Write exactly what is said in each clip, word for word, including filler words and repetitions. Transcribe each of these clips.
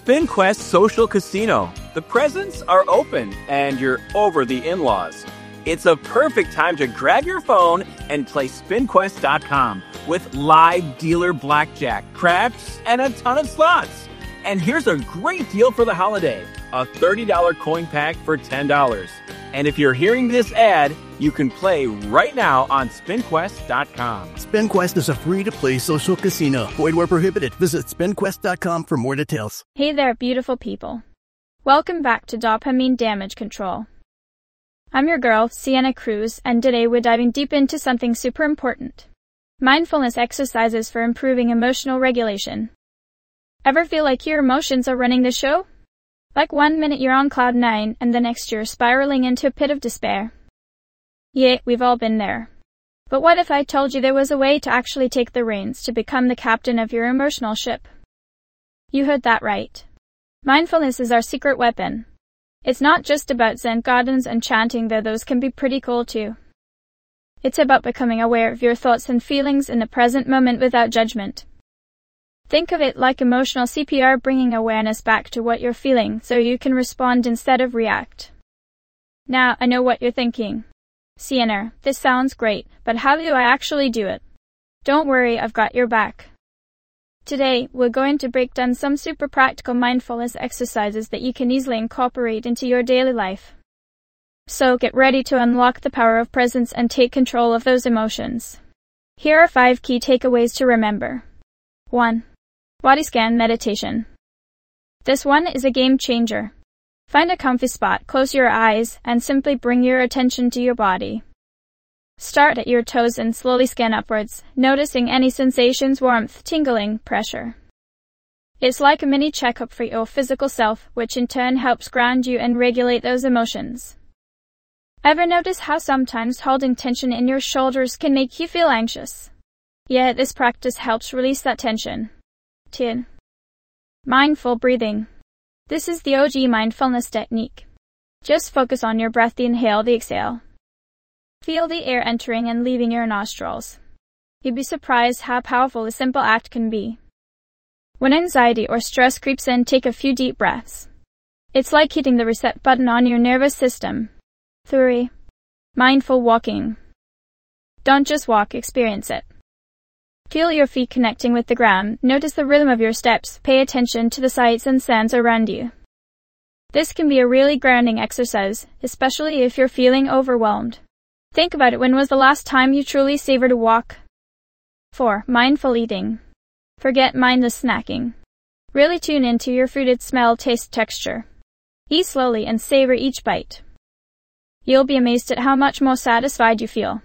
SpinQuest Social Casino. The presents are open and you're over the in-laws. It's a perfect time to grab your phone and play spin quest dot com with live dealer blackjack, craps, and a ton of slots. And here's a great deal for the holiday. A thirty dollars coin pack for ten dollars. And if you're hearing this ad, you can play right now on spin quest dot com. SpinQuest is a free-to-play social casino. Void where prohibited. Visit spin quest dot com for more details. Hey there, beautiful people. Welcome back to Dopamine Damage Control. I'm your girl, Sienna Cruz, and today we're diving deep into something super important. Mindfulness exercises for improving emotional regulation. Ever feel like your emotions are running the show? Like one minute you're on cloud nine and the next you're spiraling into a pit of despair. Yeah, we've all been there. But what if I told you there was a way to actually take the reins to become the captain of your emotional ship? You heard that right. Mindfulness is our secret weapon. It's not just about Zen gardens and chanting, though those can be pretty cool too. It's about becoming aware of your thoughts and feelings in the present moment without judgment. Think of it like emotional C P R, bringing awareness back to what you're feeling so you can respond instead of react. Now, I know what you're thinking. Sienna, this sounds great, but how do I actually do it? Don't worry, I've got your back. Today, we're going to break down some super practical mindfulness exercises that you can easily incorporate into your daily life. So get ready to unlock the power of presence and take control of those emotions. Here are five key takeaways to remember. one. Body scan meditation. This one is a game changer. Find a comfy spot, close your eyes, and simply bring your attention to your body. Start at your toes and slowly scan upwards, noticing any sensations, warmth, tingling, pressure. It's like a mini checkup for your physical self, which in turn helps ground you and regulate those emotions. Ever notice how sometimes holding tension in your shoulders can make you feel anxious? Yeah, this practice helps release that tension. two. Mindful breathing. This is the O G mindfulness technique. Just focus on your breath, the inhale, the exhale. Feel the air entering and leaving your nostrils. You'd be surprised how powerful a simple act can be. When anxiety or stress creeps in, take a few deep breaths. It's like hitting the reset button on your nervous system. three. Mindful walking. Don't just walk, experience it. Feel your feet connecting with the ground, notice the rhythm of your steps, pay attention to the sights and sounds around you. This can be a really grounding exercise, especially if you're feeling overwhelmed. Think about it, when was the last time you truly savored a walk? four. Mindful eating. Forget mindless snacking. Really tune into your food, its smell, taste, texture. Eat slowly and savor each bite. You'll be amazed at how much more satisfied you feel.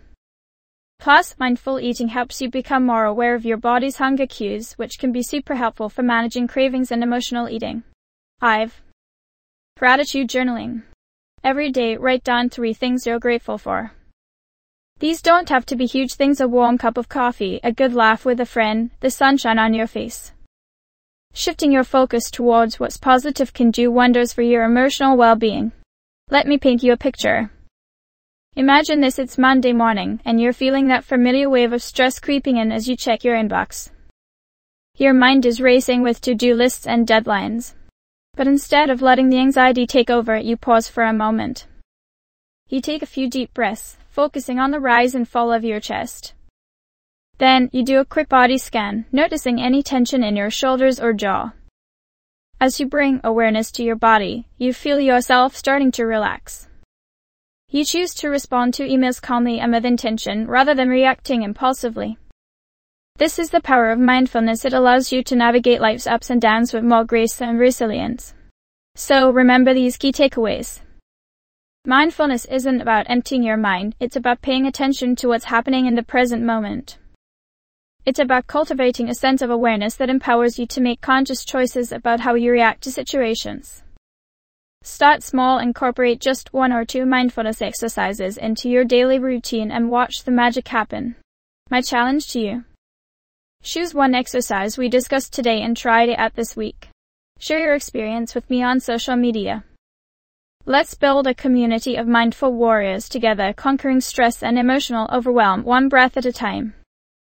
Plus, mindful eating helps you become more aware of your body's hunger cues, which can be super helpful for managing cravings and emotional eating. five. Gratitude journaling. Every day, write down three things you're grateful for. These don't have to be huge things: a warm cup of coffee, a good laugh with a friend, the sunshine on your face. Shifting your focus towards what's positive can do wonders for your emotional well-being. Let me paint you a picture. Imagine this: it's Monday morning, and you're feeling that familiar wave of stress creeping in as you check your inbox. Your mind is racing with to-do lists and deadlines. But instead of letting the anxiety take over, you pause for a moment. You take a few deep breaths, focusing on the rise and fall of your chest. Then, you do a quick body scan, noticing any tension in your shoulders or jaw. As you bring awareness to your body, you feel yourself starting to relax. You choose to respond to emails calmly and with intention, rather than reacting impulsively. This is the power of mindfulness. It allows you to navigate life's ups and downs with more grace and resilience. So remember these key takeaways. Mindfulness isn't about emptying your mind, it's about paying attention to what's happening in the present moment. It's about cultivating a sense of awareness that empowers you to make conscious choices about how you react to situations. Start small, incorporate just one or two mindfulness exercises into your daily routine and watch the magic happen. My challenge to you: choose one exercise we discussed today and try it out this week. Share your experience with me on social media. Let's build a community of mindful warriors together, conquering stress and emotional overwhelm one breath at a time.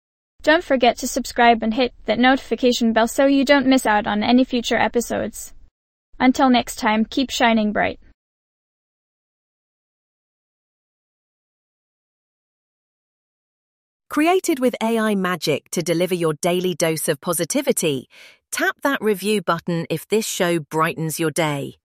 Don't forget to subscribe and hit that notification bell so you don't miss out on any future episodes. Until next time, keep shining bright. Created with A I magic to deliver your daily dose of positivity, tap that review button if this show brightens your day.